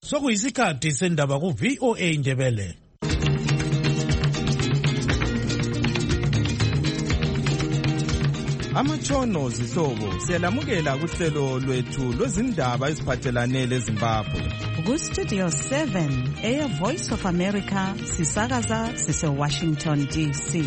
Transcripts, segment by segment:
Sokuyisikhathi sendaba ku VOA Indebele. Amatshono zihlobo siyalamukela kuhlelo lwethu lwezindaba eziphathelane leZimbabwe. Ku Studio 7 Air Voice of America sisakaza sise Washington DC.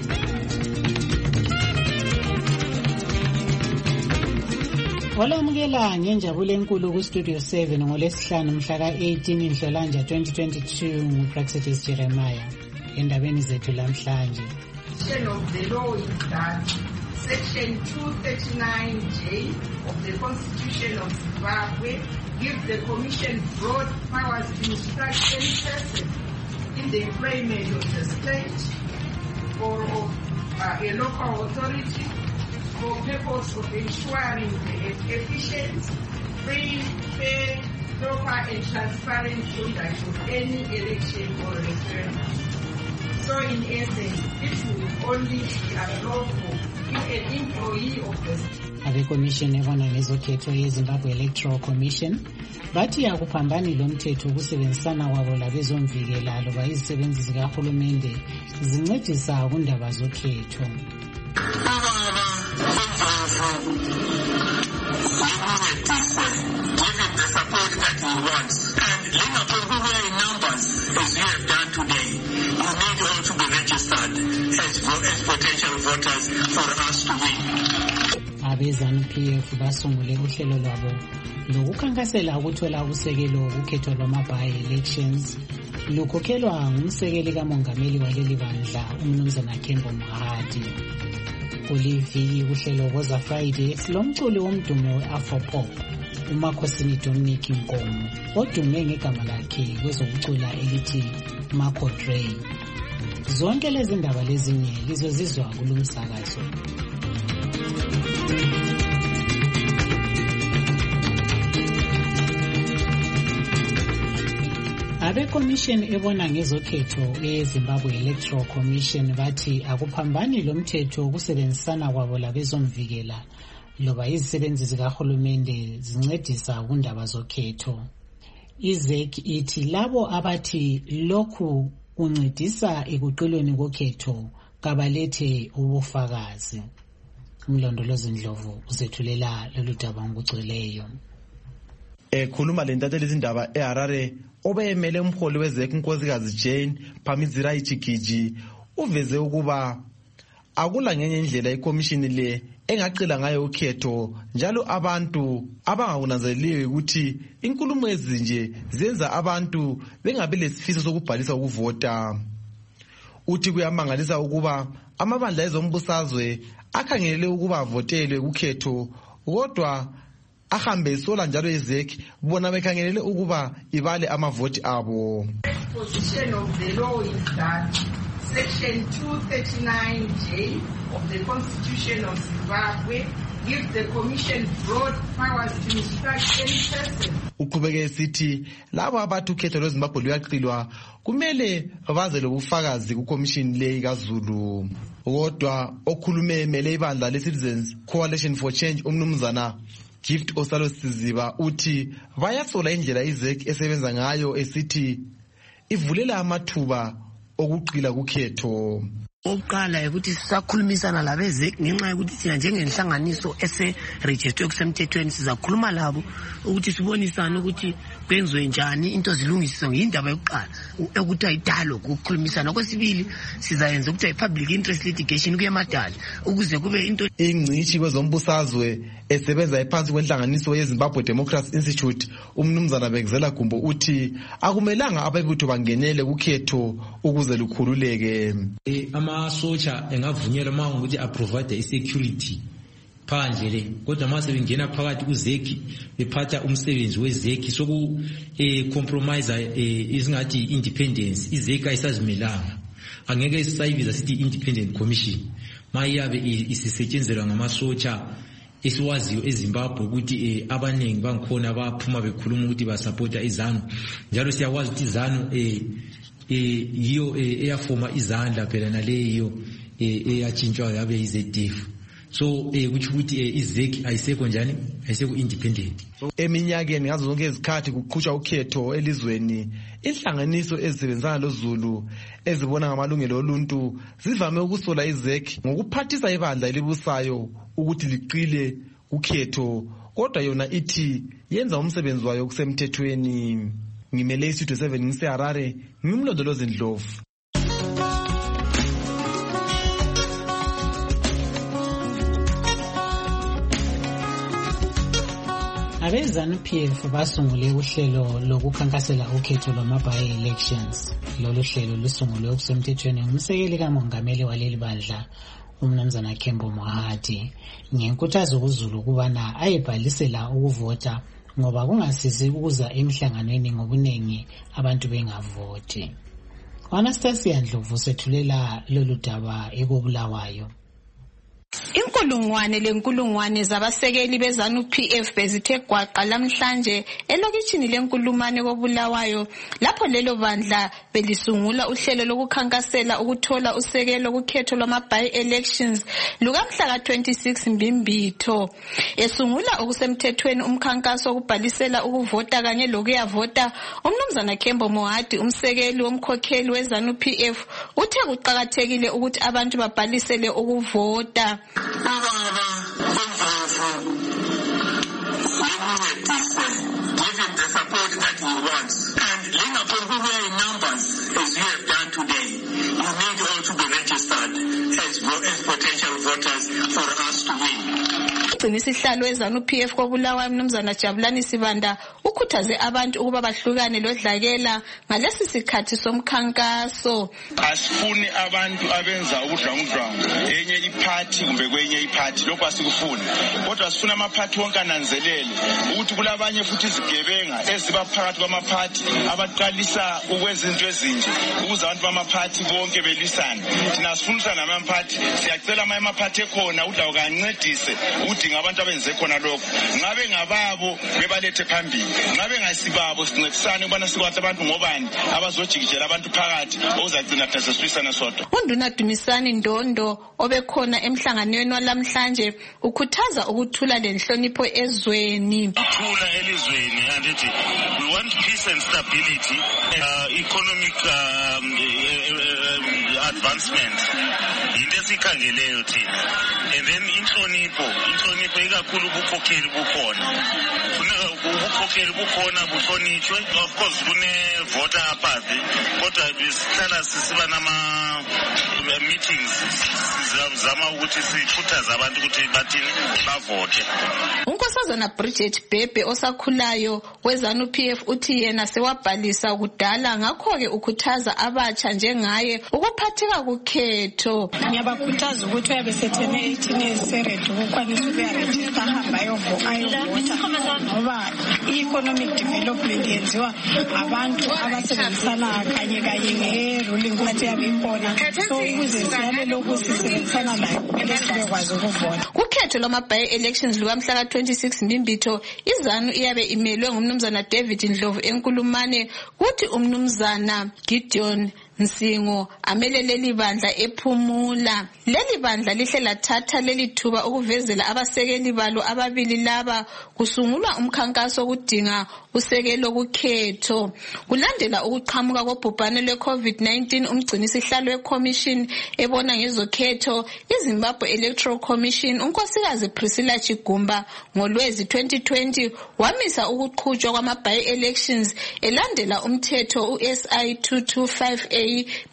Walamukela ngenjabulo enkulu ku Studio 7 ngolesihlanu mhla ka-18 Nhlolanja 2022 nguPraxedis Jeremiah. Endabeni zethu lamhlanje. Of the law is that Section 239J of the Constitution of Zimbabwe gives the Commission broad powers to instruct any person in the employment of the state or of a local authority for purpose of ensuring the efficient, free, fair, proper and transparent conduct of any election or referendum. So in essence, this will only be unlawful if an employee of the state. Abekomishini ebona ngezokhetho yeZimbabwe Electoral Commission bathi akuphambani lo mthetho ukusebenzisana kwabo labezomvikela loba izisebenzi zikahulumende zincedisa kundaba zokhetho. Abezanu-PF basungule uhlelo lwabo lokukhankasela ukuthola usekelo ukhetho lwama-by-elections lukhokhelwa ngumsekeli kamongameli waleli bandla umnumzana Kembo Mahadi. Kuliviki uhlelo Woza Friday silomculi womdumo we-Afropop uMakhosini Dominic Nkomo odume ngegama lakhe kwezokucula elithi Marco Dre. Zonke lezi ndaba lezinye lizozizwa kulomsakazo. Abekomishini ebona ngezokhetho eZimbabwe Electoral Commission bathi akuphambani lo mthetho ukusebenzisana kwabo labezomvikela loba izisebenzi zikahulumende zincedisa kundaba zokhetho. IZEC ithi labo abathi lokhu kuncedisa ekuqilweni kokhetho kabalethe ubufakazi. Umlondolozi Ndlovu uzethulela lolu daba ngokugcweleyo. Ekhuluma lentatheli izindaba eHarare obeyemele umholi weZEC uNkosikazi Jane Phamizirayi Chikiji uveze ukuba akula ngenye indlela ikomishini le engaqila ngayo ukhetho njalo abantu abangakunanzeleliyo ukuthi inkulumo ezinje zenza abantu bengabe lesifiso sokubhalisa ukuvota. Uthi kuyamangalisa ukuba amabandla ezombusazwe akhangelele ukuba avotelwe ukhetho kodwa ahambe sola njalo iZEC bona bekhangelele ukuba ibale amavoti abo. Position of the law is that Section 239J of the Constitution of Zimbabwe gives the Commission broad powers to instruct any person. Uqhubeke sithi labo abathi ukhetho lweZimbabwe luyaqilwa kumele baze lobufakazi kukomishini le kaZulu. Kodwa okhulume emele ibandla leCitizens Coalition for Change umnumzana Gift Osalo Siziba uthi bayasola indlela iZEC esebenza ngayo esithi ivulela amathuba okuqila kukhetho. Oqala ukuthi sisakhulumisana labeZEC ngenxa yokuthi thina njengenhlanganiso ese-register kusemthethweni sizakhuluma labo ukuthi sibonisane ukuthi kwenziwe njani into zilungisiswe ngindaba yokuqala ukuthi ayidalo ukukhulumisana. Kwesibili sizayenza ukuthi public interest litigation kuyemadala ukuze kube into ingcishi kwezombusazwe esebenza ephansi kwenhlanganiso yeZimbabwe Democracy Institute umnumzana Bekezela Gumbo uthi akumelanga ababutho bangenele ukhetho ukuze lukhululeke. Amasotsha engavunyelwa manje ukuthi aprovide isecurity phandle le kodwa mase bengena phakathi kuZEC bephatha umsebenzi weZEC soku compromise izingathi independence iZEC ayisazimelanga angeke isisayibiza sithi independent commission mayabe isisetshenzelwa ngamasotsha esiwaziyo eZimbabwe ukuthi abanengi bangikhona baphuma bekhuluma ukuthi basupporta iZANU njalo siyakwazi ukuthi iZANU yiyo eyafoma izandla phela naleyo eyatshintshwa yabe iZDF. so kuthi ukuthi izeki ayisekho njani ayisekho independent. Eminyakeni ngazo zonke izikhathi kuqhutshwa ukhetho elizweni, inhlanganiso ezisebenzana loZulu ezibona ngamalungelo oluntu zivame ukusola izeki ngokuphathisa ibandla elibusayo ukuthi liqile ukhetho, kodwa yona ithi yenza umsebenzi wayo kusemthethweni. Ngimele iStudio 7 ngiseHarare, ngimlondolozi Ndlovu. Abezanu-PF basungule uhlelo lokukhankasela ukhetho lwama-by-elections. Lolu hlelo lusungulwe kusemthethweni ngumsekeli kamongameli waleli bandla, uMnumzana Kembo Mohadi, ngenkuthazo kuZulu ukubana ayebhalisela ukuvota ngoba kungasizi ukuza emhlanganweni ngobuningi abantu bengavoti. Anastasia Ndlovu sethulela lolu daba ekobulawayo. Inkulungwane zabasekeli bezanu-PF bezithe gwaqa lamhlanje elokitshini lenkulumane kobulawayo lapho lelo bandla belisungula uhlelo lokukhankasela ukuthola usekelo kukhetho lwama-by-elections lukamhla ka-26 Mbimbitho. Esungula okusemthethweni umkhankaso wokubhalisela ukuvota kanye lokuyavota, uMnumzana Kembo Mohadi, umsekeli womkhokheli wezanu-PF, uthe kuqakathekile ukuthi abantu babhalisele ukuvota. Given the support that we want, and laying upon people in numbers as you have done today, you need all to be registered as potential voters for us to win. Isihlalo wezanu-PF kobulawayo Mnumzana Jabulani Sibanda ukhuthaze abantu ukuba bahlukane lodlakela ngalesi sikhathi somkhankaso. Asifuni abantu abenza ubudlwangudlwangu enye iphathi kumbe kwenye iphathi, lokho asikufuni. Kodwa sifuna amaphathi wonke ananzelele ukuthi kulabanye futhi izigebenga eziba phakathi kwamaphathi abaqalisa ukwenza into ezinje ukuze abantu bamaphathi bonke belisane. Thina sifunisa namaphathi, siyacela amaphathi ekhona udlawu kancedise ukuthi ngabantu abenze khona lokho. Ngabe ngababo bebalethe phambili, ngabe ngasibabo sincedisane ukubana sikwazi abantu ngobani abazojikijela abantu phakathi okuzagcina thina sesiswisana sodwa. UNduna Dumisani Ndondo obekhona emhlanganweni walamhlanje ukhuthaza ukuthula lenhlonipho ezweni. Ukuthula elizweni, and we want peace and stability, economic advancement. Into esikhangeleyo thina. And then inhlonipho ikakhulu ubukhokheli bukhona. Ubukhokheli bukhona buhlonitshwe. Of course kune-voter apathy, kodwa sihlala sisiba nama-meetings sizama ukuthi sikhuthaze abantu ukuthi bathini bavote. uNkosazana Bridget Bhebhe osakhulayo wezanu-PF uthi yena sewabhalisa kudala, ngakho-ke ukhuthaza abatsha njengaye ukuphatheka kukhetho. Ngiyabakhuthaza ukuthi uyabe sethene 18 eziseredi ukukwanisa ukuyarejista ahamba ayovota ngoba i-economic development yenziwa abantu abasebenzisana kanye nge-ruling party yabe ikhona, so ukuze siyalele ukuthi sisebenzisana layo kumele sibekwazi ukuvota. Kukhetho lwama-by-elections lukamhla ka-26 Mbimbitho, izanu iyabe imelwe ngumnumzana David Ndlovu enkulumane, kuthi umnumzana Gideon Nsingo amele leli bandla ephumula. Leli bandla lihle lathatha leli thuba ukuvezela abasekeli balo ababili laba kusungulwa umkhankaso okudinga usekelo kukhetho. Kulandela ukuqhamuka kobhubhane lwe-COVID-19, umgcinisihlalo we-commission ebona ngezokhetho iZimbabwe Electoral Commission unkosikazi Priscilla Chigumba ngoLwezi 2020 wamisa ukuqhutshwa kwama-by-elections elandela umthetho u-SI 225A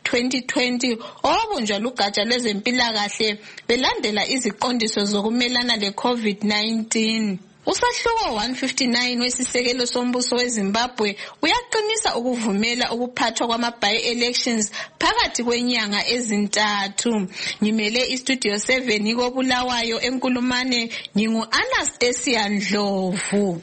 2020 owabunjwa lugatsha lwezempilakahle belandela iziqondiso zokumelana le-COVID-19. Usahluko 159 wesisekelo sombuso weZimbabwe uyaqinisa ukuvumela ukuphathwa kwama-by-elections phakathi kwenyanga ezintathu. Ngimele iStudio 7 ikobulawayo enkulumane, ngingu-Anastasia Ndlovu.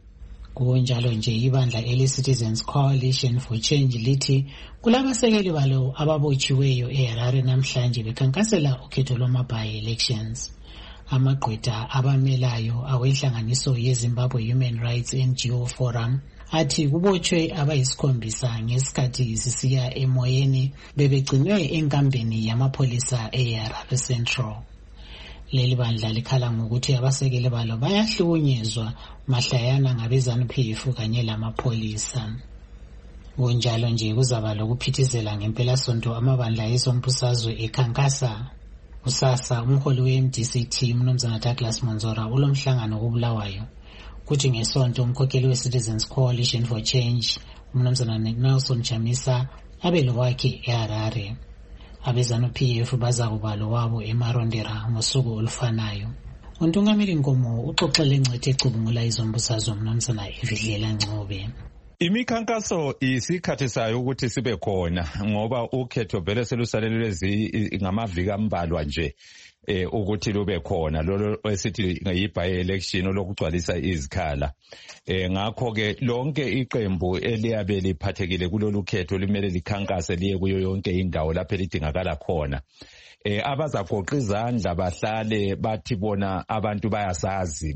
Kunjalo nje ibandla ele-Citizens Coalition for Change lithi kulabasekeli balo ababotshiweyo eHarare namhlanje bekhankasela ukhetho lwama-by-elections. Amagqwetha abamelayo awenhlanganiso yeZimbabwe Human Rights NGO Forum athi kubotshwe abayisikhombisa ngesikhathi sisiya emoyeni bebegcinwe enkambeni yamapholisa eHarare Central. Leli bandla likhala ngokuthi abasekeli balo bayahlukunyezwa mahlayana ngabe-ZANU-PF kanye lamapholisa. Kunjalo nje kuzaba lokuphithizela ngempelasonto amabandla ezombusazwe ekhankasa. Kusasa umholi we-MDC Mnumzana Douglas Monzora ulomhlangano kuBulawayo. Kuthi ngesonto umkhokheli we-Citizens Coalition for Change Mnumzana Nelson Chamisa abe lo wakhe eHarare. Abe-ZANU-PF baza kuba lo wabo eMarondera ngosuku olufanayo. Untungameli Nkomo uxoxele ingcithe ecubungula izombusazwe Mnumzana Evidlela Ncube. Imikhankaso isikhathi sayo ukuthi sibe khona ngoba ukhetho vele selusalelwe ngamaviki ambalwa nje ukuthi lube khona lolo esithi yi-by election lokugcwalisa izikhala. Ngakho ke lonke iqembu eliyabe liphathekile kulolu khetho limele likhankase liye kuyo yonke indawo lapho elidingakala khona. Abazagoqa izandla bahlale bathi bona abantu bayasazi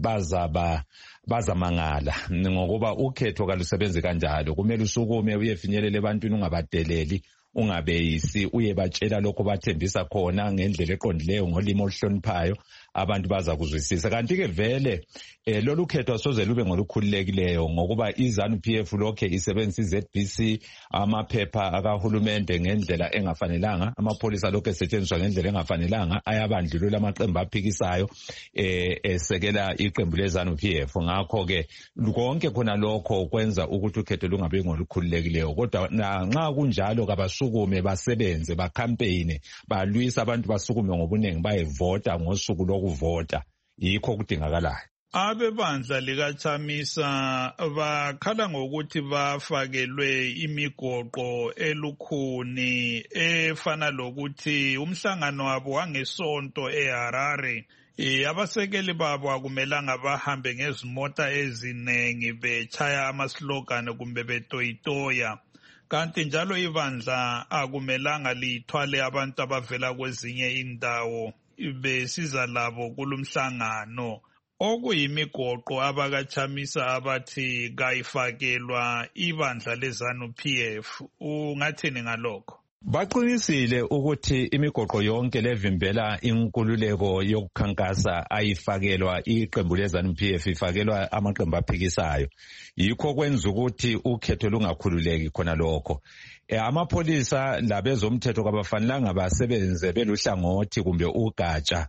bazamangala ngokuba ukhetho kalusebenzi kanjalo. Kumele usukume uyefinyelela ebantwini ungabadeleli ungabeyisi uyebatshela lokho bathembisa khona ngendlela eqondileyo ngolimo oluhloniphayo abantu baza kuzwisisa. Kanti ke vele lolu khetho asoze lube ngolukhululekileyo ngokuba iZANU-PF lokhe isebenzisa iZBC amaphepha akahulumende ngendlela engafanelanga, amapholisa lokho esetshenziswa ngendlela engafanelanga, ayabandlulula amaqembu aphikisayo esekela iqembu leZANU-PF. Ngakho ke konke khona lokho kwenza ukuthi ukhetho lungabe ngolukhululekileyo. Kodwa nxa kunjalo kabasukume basebenze bakampeyine balwisa abantu basukume ngobunengi bayevota ngosuku lokuvota. Yikho kudingakalayo. Abebandla likaChamisa bakhala ngokuthi bafakelwe imigoqo elukhuni efana lokuthi umhlangano wabo wangesonto eHarare abasekeli babo akumelanga bahambe ngezimota ezinengi bechaya amaslogani kumbe betoyitoya. Kanti njalo ibandla akumelanga lithwale abantu abavela kwezinye indawo besiza labo kulumhlangano. Okuyimigoqo abakaChamisa abathi kayifakelwa ibandla leZANU-PF. Ungathini ngalokho? Baqinisile ukuthi imigoqo yonke levimbela inkululeko yokukhankasa ayifakelwa iqembu leZANU-PF, ifakelwa amaqembu aphikisayo. Yikho kwenza ukuthi ukhetho lungakhululeki khona lokho. Amapholisa labezomthetho kabafanelanga basebenze beluhlangothi kumbe ugatsha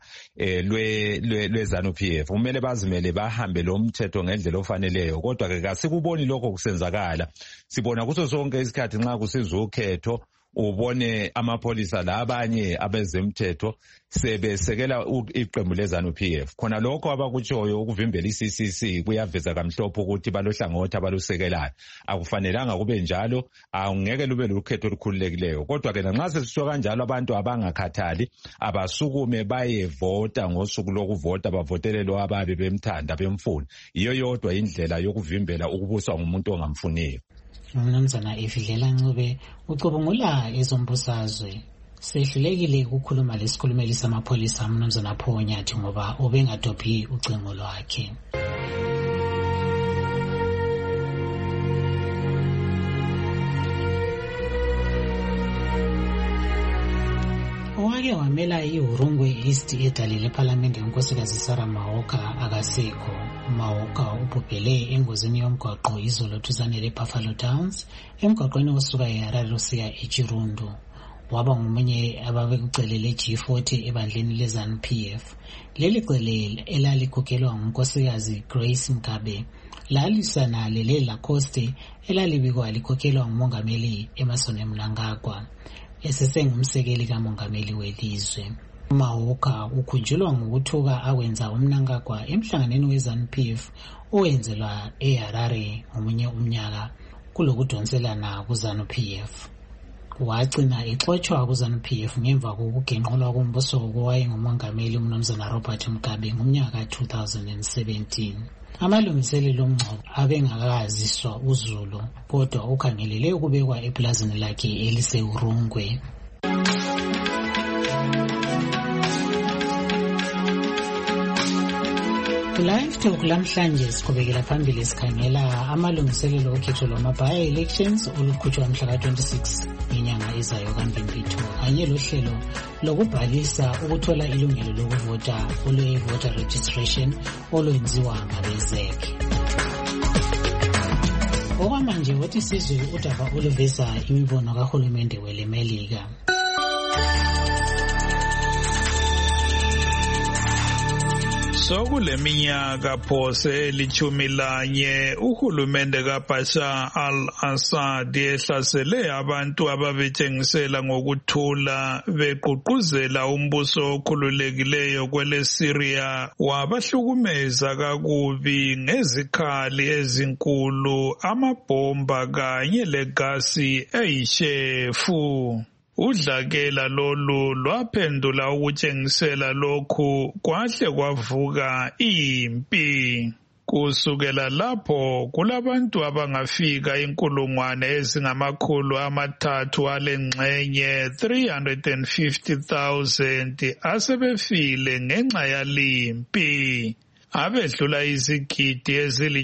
lweZANU-PF. Kumele bazimele bahambe lo mthetho ngendlela ofaneleyo. Kodwa ke kasikuboni lokho kusenzakala. Sibona kuso sonke isikhathi nxa kusiza ukhetho ubone amapholisa labanye abezemthetho sebesekela iqembu leZANU-PF. Khona lokho abakutshoyo ukuvimbela iCCC kuyaveza kamhlophe ukuthi balohlangothi abalusekelayo. Akufanelanga kube njalo, angeke lube lukhetho olukhululekileyo. Kodwa ke nxa sesisho kanjalo abantu abangakhathali abasukume bayevota ngosuku lokuvota bavotele lo ababe bemthanda bemfuna. Iyo yodwa indlela yokuvimbela ukubuswa ngumuntu ongamfuniyo. Mnumzana Evidlela Ncube ucubungula ezombusazwe. Sehlulekile ukukhuluma lesikhulumeli samapholisa Mnumzana Phonyathi ngoba ubengadophi ucingo lwakhe. Owake wamela iHurungwe East edali leParliament unkosikazi Sarah Mahoka akasekho. Mahoka ubhubhele engozini yomgwaqo izolo duzane leBuffalo Downs emgwaqweni osuka eHarare usiya eChirundu. Waba ngomunye ababekucele leG40 ebandleni leZANU-PF. Leli cele elalikhokhelwa ngunkosikazi Grace Mgabe lalisana lele Lacoste elalibikwa likhokhelwa ngumongameli Emmerson Mnangagwa esesengumsekeli kamongameli welizwe. Mahoka ukhunjulwa ngokuthuka akwenza uMnangagwa emhlanganweni weZANU-PF owenzelwa eHarare ngomunye umnyaka kulokudonselana kuZANU-PF. Wagcina exotshwa kuZANU-PF ngemva kokugenqulwa kombuso kowayengumongameli uMnumzana Robert Mugabe ngomnyaka 2017. Amalungiselelo omngcwabo abengakaziswa uZulu kodwa ukhangelele ukubekwa eplazini lakhe eliseHurungwe. Live Talk lamhlanje siqhubekela phambili sikhangela amalungiselelo okhetho lwama-by-elections oluqhutshwa mhla ka-26 inyanga ezayo kaMpimpithi kanye lohlelo lokubhalisa ukuthola ilungelo lokuvota olwe-voter registration olwenziwa ngabe-ZEC. Okwamanje wothi sizwe udaba oluveza imibono kahulumende weleMelika. Sokuleminyaka phose eli-11 uhulumende kaBashar al-Assad ehlasele abantu ababetshengisela ngokuthula beqhuquzela umbuso okhululekileyo kwele-Syria wabahlukumeza kakubi ngezikhali ezinkulu, amabhomba kanye legasi eyishefu. Udlakela lolu lwaphendula ukutshengisela lokhu kwahle kwavuka impi. Kusukela lapho kulabantu abangafika 300,000 alengxenye 350,000 asebefile ngenxa yalimpi. Abedlula izigidi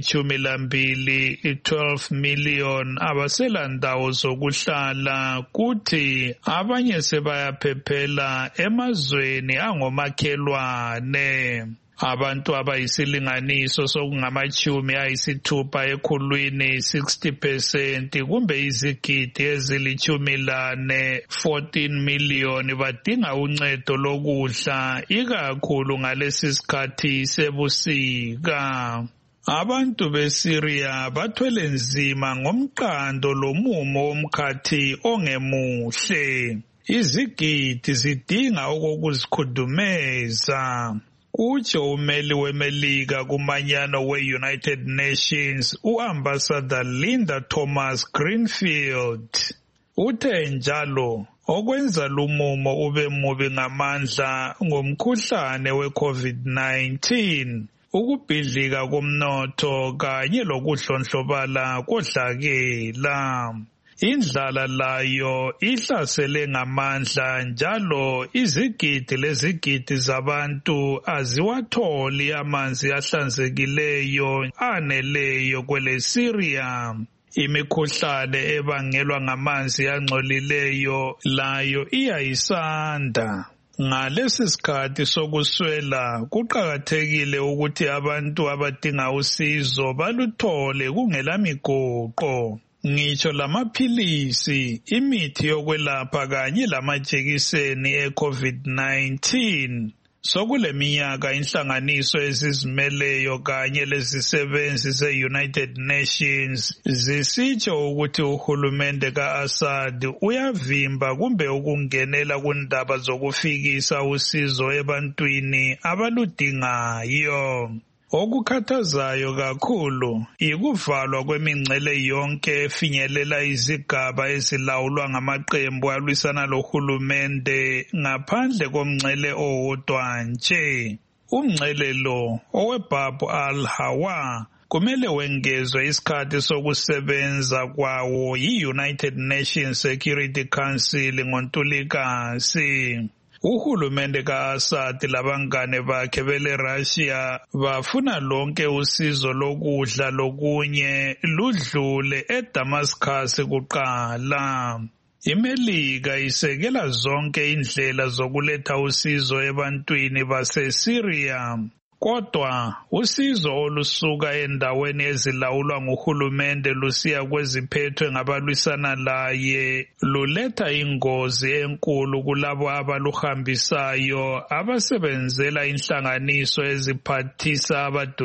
ezili-12, 12 million abaselandawo zokuhlala, kuthi abanye sebayaphephela emazweni angomakhelwane. Abantu abayisilinganiso sokungama-60 ekhulwini 60% kumbe izigidi ezili-14, 14 million badinga uncedo lokudla ikakhulu ngalesi sikhathi sebusika. Abantu beSyria bathwele nzima ngomqando lomumo womkhathi ongemuhle. Izigidi zidinga okokuzikhudumeza. Utsho umeli weMelika kumanyano we-United Nations u-Ambassador Linda Thomas-Greenfield. Uthe njalo okwenza lumumo ube mubi ngamandla ngomkhuhlane we-COVID-19, ukubhidlika komnotho kanye lokudlondlobala kodlakela. Indlala layo ihlasele ngamandla njalo izigidi lezigidi zabantu aziwatholi amanzi ahlanzekileyo aneleyo kwele-Syria. Imikhuhlane ebangelwa ngamanzi angcolileyo layo iyayisanda. Ngalesi sikhathi sokuswela kuqakathekile ukuthi abantu abadinga usizo baluthole kungela migoqo. Ngitsho lamaphilisi, imithi yokwelapha kanye lamajekiseni e-COVID-19. Sokuleminyaka inhlanganiso ezizimeleyo kanye lezisebenzi ze-United Nations zisitsho ukuthi uhulumende ka-Assad uyavimba kumbe ukungenela kundaba zokufikisa usizo ebantwini abaludingayo. Okukhathazayo kakhulu ikuvalwa kwemingcele yonke efinyelela izigaba ezilawulwa ngamaqembu alwisana lohulumende ngaphandle komngcele owodwa nje. Umngcele lo oweBab al-Hawa kumele wengezwe isikhathi sokusebenza kwawo yi-United Nations Security Council ngoNtulikazi. Uhulumende ka-Assad labangane bakhe bele-Russia bafuna lonke usizo lokudla lokunye ludlule eDamascus kuqala. IMelika isekela zonke indlela zokuletha usizo ebantwini baseSyria. Kodwa usizo olusuka endaweni ezilawulwa nguhulumende lusiya kweziphethwe ngabalwisana laye luletha ingozi enkulu kulabo abaluhambisayo abasebenzela inhlanganiso eziphathisa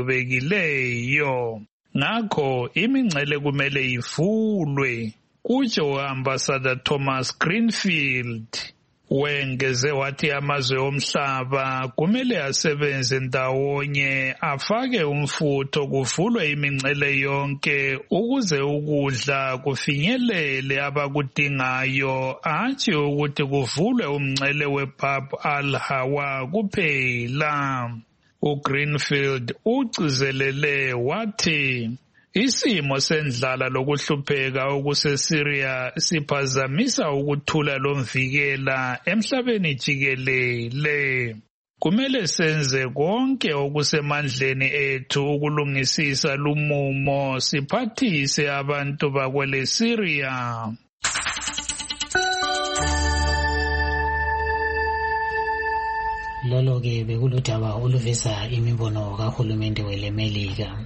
abadubekileyo. Ngakho imingcele kumele ivulwe, kutsho Ambassador Thomas-Greenfield. Wengeze wathi amazwe omhlaba kumele asebenze ndawonye afake umfutho kuvulwe imingcele yonke ukuze ukudla kufinyelele abakudingayo, hatshi ukuthi kuvulwe umngcele weBab al-Hawa kuphela. uGreenfield ugcizelele wathi isimo sendlala lokuhlupheka okuseSyria siphazamisa ukuthula lomvikela emhlabeni jikelele. Kumele senze konke okusemandleni ethu ukulungisisa lumumo siphathise abantu bakwele Syria. Lolo-ke bekuludaba oluveza imibono kahulumende welemelika.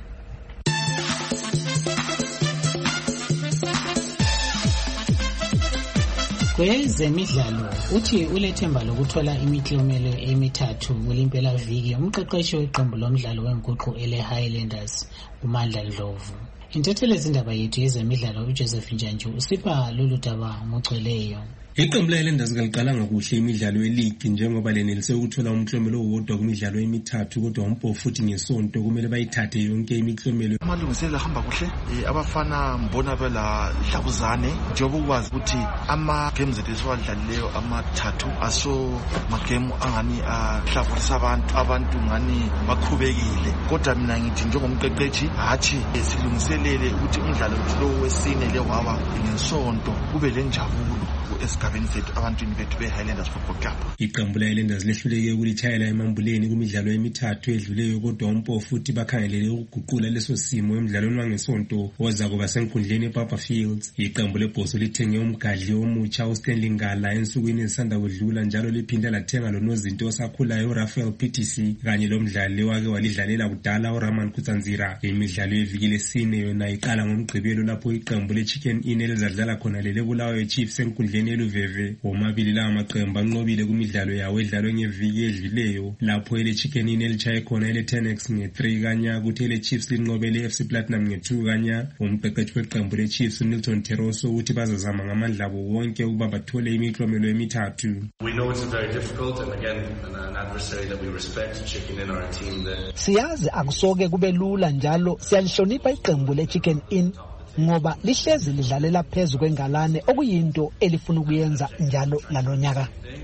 Kwezemidlalo uthi ulethemba lokuthola imiklomelo emithathu kulimpelaviki umqeqeshi weqembu lomdlalo wenguqu ele-Highlanders uMandla Ndlovu. Intatheli yezindaba yethu yezemidlalo uJoseph Njanju usipha lolu daba ngocweleyo. Iqembu le-Highlanders kaliqalanga kuhle imidlalo ye-league njengoba lenelise ukuthola umklomelo owodwa kumidlalo emithathu kodwa uMpofu futhi ngesonto kumele bayithathe yonke imiklomelo. Amalungiselelo ahamba kuhle, abafana mbona bela dlabuzane njengoba ukwazi ukuthi ama-games esiwadlalileyo amathathu aso magame angani ahlafurisa abantu ngani bakhubekile, kodwa mina ngithi njengomqeqeshi hathi silungiselele ukuthi umdlalo lo wesine lewaba ngesonto kube lenjabulo esigabeni sethu abantwini bethu be-Highlanders Football Club. Iqembu le-Highlanders lehluleke ukulithayela emambuleni kumidlalo emithathu edluleyo kodwa uMpofu futhi bakhangelele ukuguqula leso simo emidlalweni wangesonto oza kuba senkundleni ePapa Fields. Iqembu lebhoso lithenge umgadli omutsha uStanley Ngala ensukwini ezisanda kudlula njalo liphinda lathenga lonozinto osakhulayo uRafael PTC kanye lomdlali wake walidlalela kudala uRaman Kutsanzira. Imidlalo yeviki lesine yona iqala ngomgqibelo lapho iqembu le-Chicken Inn elizadlala khona leleBulawayo Chiefs enkundleni eluveve. Womabili lawa maqembu anqobile kumidlalo yawo edlalwe ngeviki edluleyo lapho ele-Chicken Inn elichaye khona ele-Tenex nge-3 kanya kuthi ele-Chiefs linqobele i-FC Platinum nge-2 kanya. Umqeqeshi weqembu le-Chiefs uNilton Teroso uthi bazazama ngamandla abo wonke ukuba bathole imiklomelo emithathu. We know it's very difficult and again an adversary that we respect, Chicken Inn, our team there. Siyazi akusoke kube lula njalo siyalihlonipha iqembu le-Chicken Inn ngoba lihlezi lidlalela phezu kwengalane okuyinto elifuna ukuyenza njalo lalonyaka.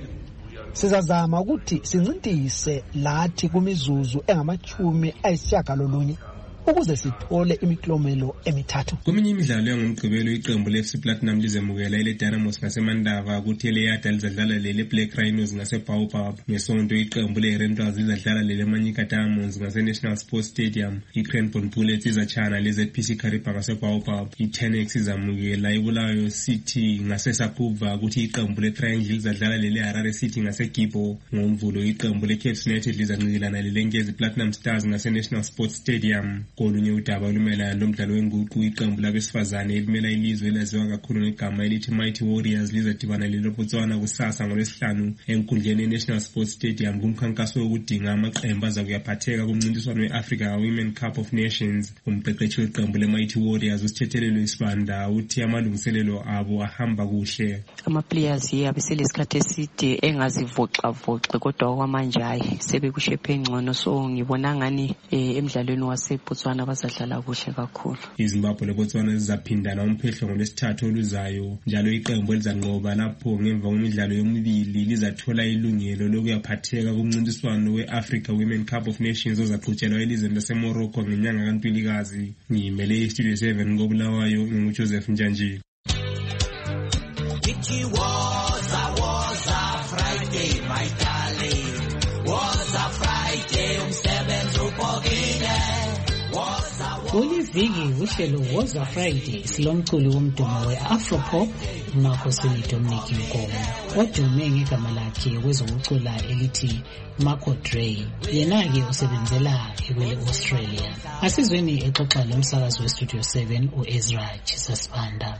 Sizazama ukuthi sincintise lathi kumizuzu engama-90 ukuze sithole imiklomelo emithathu. Kweminye imidlalo yangomgqibelo iqembu le-FC Platinum lizemukela ile-Dynamos ngaseMandava kuthi ele-Yada lizadlala lele-Black Rhinos ngaseBaobab. Ngesonto iqembu le-Rentals lizadlala lele-Manyika Diamonds ngase-National Sports Stadium. I-Cranbourne Bullets izatshana le-ZPC Kariba ngaseBaobab. I-Tenex izamukela iBulawayo City ngaseSakuva kuthi iqembu le-Triangle lizadlala lele-Harare City ngaseGibo. Ngomvulo iqembu le-Caps United lizanqikilana lele-Ngezi Platinum Stars ngase-National Sports Stadium. Kolunye udaba olumelana lomdlalo wenguqu iqembu labesifazane elimela ilizwe elaziwa kakhulu ngegama elithi Mighty Warriors lizadibana leLobotswana kusasa ngoLwesihlanu enkundleni ye-National Sports Stadium kumkhankaso wokudinga amaqembu aza kuyaphatheka kumncintiswano we-Africa Women Cup of Nations. Umqeqeshi weqembu le-Mighty Warriors uSithethelelo Isibanda uthi amalungiselelo abo ahamba kuhle. Ama-players abeseleskhathi eside engazivoxavoxi kodwa okwamanje hayi sebekushepe engcono, so ngibona ngani emidlalweni waseBotswana bazadlala kuhle kakhulu. iZimbabwe leBotswana zizaphindana umphehlo ngolwesithathu oluzayo njalo iqembu elizanqoba lapho ngemva kwemidlalo yomibili lizathola ilungelo lokuyaphatheka kumncintiswano we-Africa Women Cup of Nations ozaqhutshelwa elizweni laseMorocco ngenyanga kaNtulikazi. Ngiyimele iStudio 7 ngoBulawayo nginguJoseph Njanji. Was a Friday, my darling. Was a Friday, umsebenzi upokile. Kuliviki uhlelo Woza Friday silomculi womdumo we-Afropop uMarco Dominic Nkomo odume ngegama lakhe kwezokucula elithi Marco Dre. Yena-ke usebenzela ekwele-Australia. Asizweni exoxa lomsakazi we-Studio 7 u-Ezra Chisasibanda.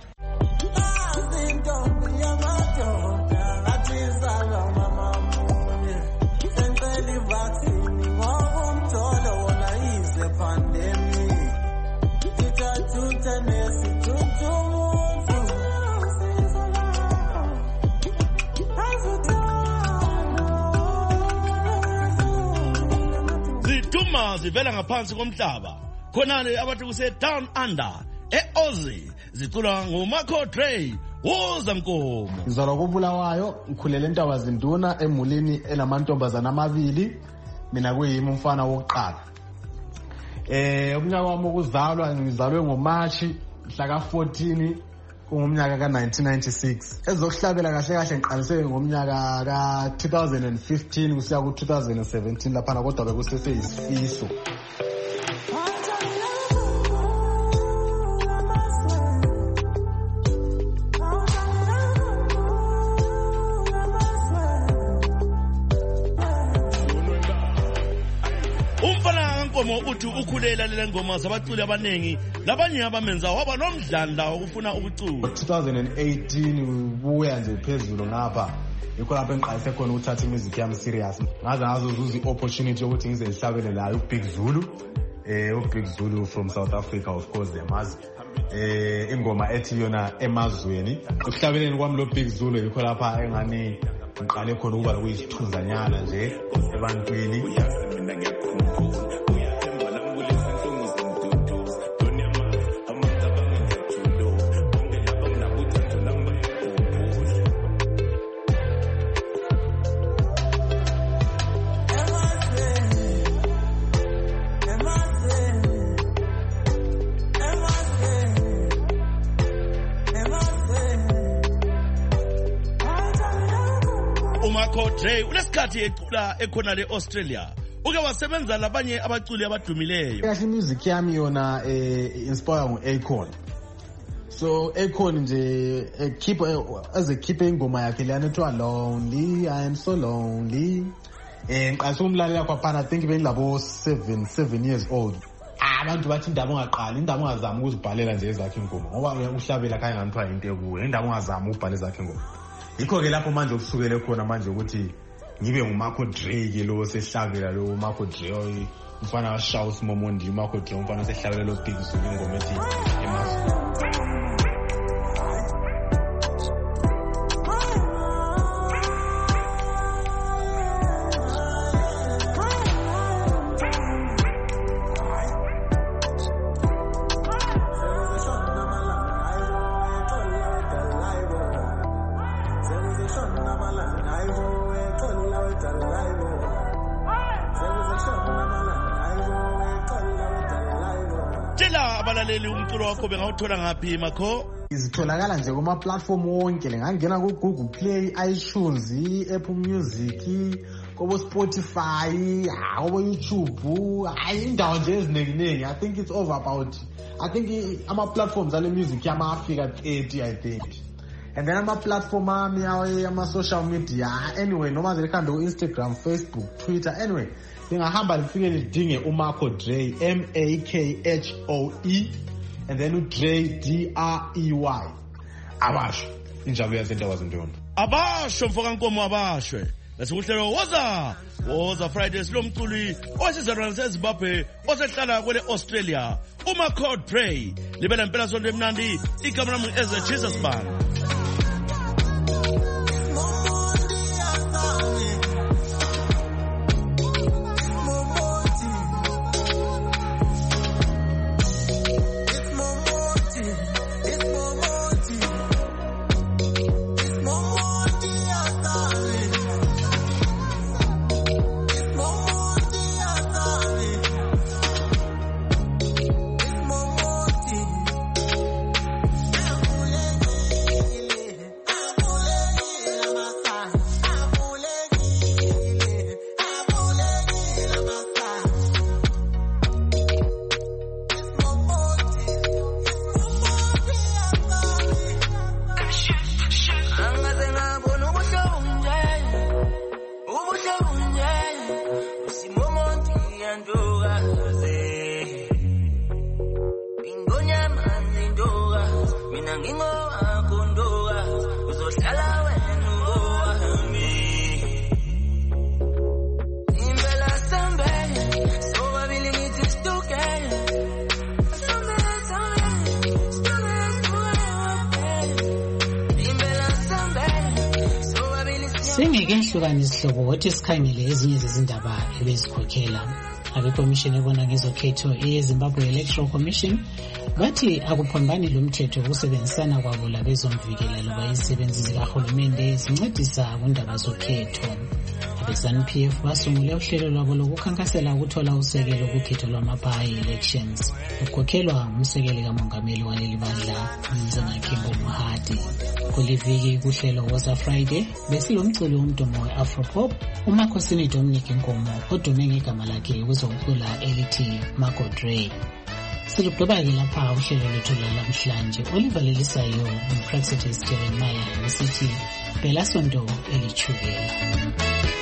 Ziduma zivela ngaphansi komhlaba khonale abathi kuse down under e-Aussie ziculwa nguMarco Dre. Woza Nkomo ngizalwa koBulawayo, ngikhulele eNtabazinduna emulini elamantombazana amabili, mina kuyimi umfana wokuqala. Umnyaka wami wokuzalwa ngizalwe ngoMarch mhla ka 14 kungumnyaka ka-1996 ezokuhlabela kahle kahle ngiqaliseke ngomnyaka ka-2015 kusiya ku-2017 laphana kodwa bekuseseyisifiso. Uthi ukhulela le ngoma zabaculi abanengi labanye abamenza waba nomdlandla wokufuna ukucula. 2018 ubuya nje phezulu ngapha yikho lapho engiqalise khona ukuthatha music yami serious ngaze ngazozuza i-opportunity yokuthi ngize ngihlabele la uBig Zulu uBig Zulu from South Africa, of course emazi ingoma ethi yona emazweni. Ukuhlabeleni kwami lo Big Zulu yikho lapha engani ngiqale khona ukuba kuyisithunzanyana nje ebantwini. Dre unesikhathi ecula ekhona le-Australia uke wasebenza labanye abaculi abadumileyo. Kahle music yami yona inspire ngu-Akon. So Akon nje ekhiphe ingoma yakhe leyana ethiwa Lonely, I am so lonely. Ngiqalise umlalela kwaphana I think bengilabo 7 years old. Abantu bathi indaba ungaqali, indaba ungazama ukuzibhalela nje ezakhe ingoma ngoba uhlabela khanye nganthiwa into ekuwe. Indaba ungazama ukubhala ezakhe ingoma. Yikho ke lapho manje ukusukele khona manje ukuthi ngibe nguMarco Dre ke lo sehlabela lo Marco Dre umfana wa Shaus Momondi Marco Dre umfana sehlabela lo Big Zulu ingoma ethi emazweni. Abalaleli umculo wakho bengawuthola ngaphi Makho? Izitholakala nje kuma platform wonke ngangena ku Google Play, iTunes, Apple Music, kobo Spotify, kobo YouTube, indawo nje eziningi. I think it's over about ama platforms ale music yama afika 30 I think. And then ama platform ami ama social media anyway noma zilikhanda ku Instagram, Facebook, Twitter anyway ngahamba lifike lidinge uMarco Dre MAKHOE and then uDre DREY abasho injalo yazendawo zendona abasho mfokankomo abashwe bese uhlelo woza Fridays lo mculi osizalwana seZimbabwe osehlala kwele Australia uMarco Dre libela impela sonto emnandi igama lami Eze Jesus Band. Singeke nhlukane isihlobo wathi sikhangele ezinye zezindaba ebezikhokhela abekomishini ebona ngezokhetho eZimbabwe Electoral Commission bathi akuphambani lo mthetho ukusebenzisana kwabo labezomvikela loba izisebenzi zikahulumende zincedisa kundaba zokhetho. abe-ZANU-PF basungule uhlelo lwabo lokukhankasela ukuthola usekelo kukhetho lwama-by-elections lukhokhelwa ngumsekeli kamongameli waleli bandla umnumzana Kimball Mahadi. Kuliviki kuhlelo Woza Friday besilomculi womdumo we-Afropop uMakhosini Dominic Nkomo odume ngegama lakhe kwezokucula elithi Marco Dre. Siludobake lapha uhlelo lethu lamhlanje olivalelisayo umpraxetis Jeremiah esithi Bela Sonto Elichukela.